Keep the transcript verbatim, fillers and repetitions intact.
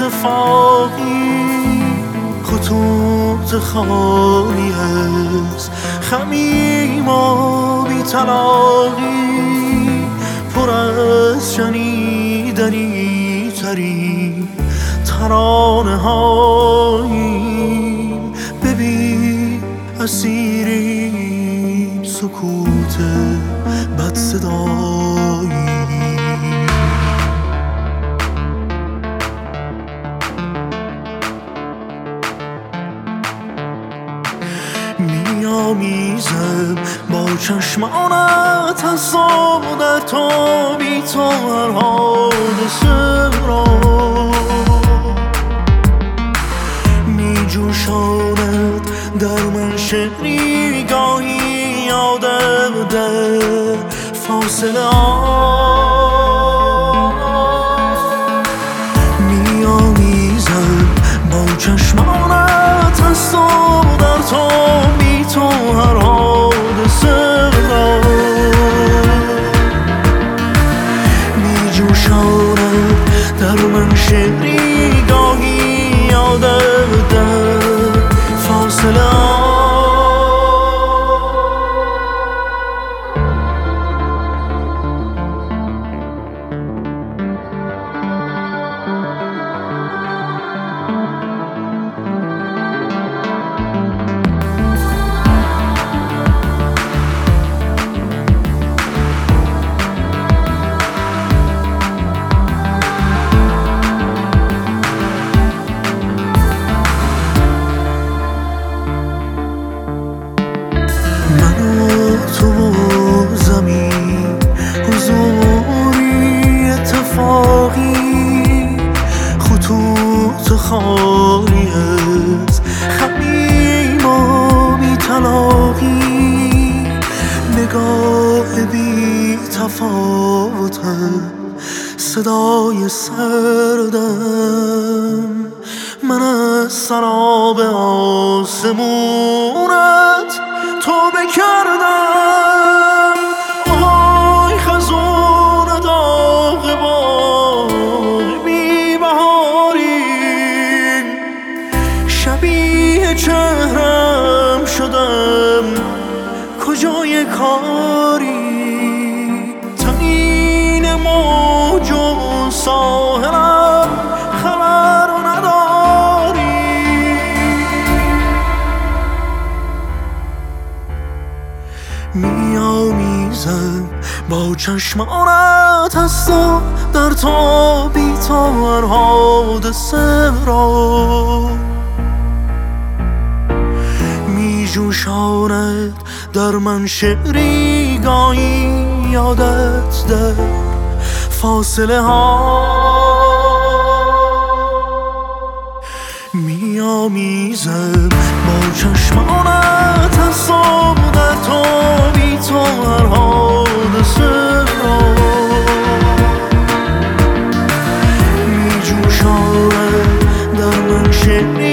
اتفاقی خطوط خالی از خمیم و بی طلاقی پر از شنیدنی ترین ترانه هاییم. ببین اسیریم سکوت بد صدایی. میامیزم با چشمانت از در تو بی تو هر حادثه را میجوشاند در من شعری گاهی یادم در فاصله ها. میامیزم با چشمانت از در تو بی تو هر حادثه را میجوشاند در من شعری گاهی یادم در فاصله ها. من و تو و زمین حضوری اتفاقی خطوط خالی از خمیم و بی طلاقی نگاه بی تفاوتم صدای سردم. من از سراب آسمونت تو بکردم. آهای خزون داغ باغ بی بهاری شبیه چهرم شدم کجای کاری. تنین موج و ساحلم خبر نداری. میامیزم با چشمانت از تو در تو بی تو هر حادثه را میجوشاند در من شعری گاهی یادت در فاصله ها. میامیزم با چشمانت از در تو بی تو هر حادثه را میجوشاند در من شعری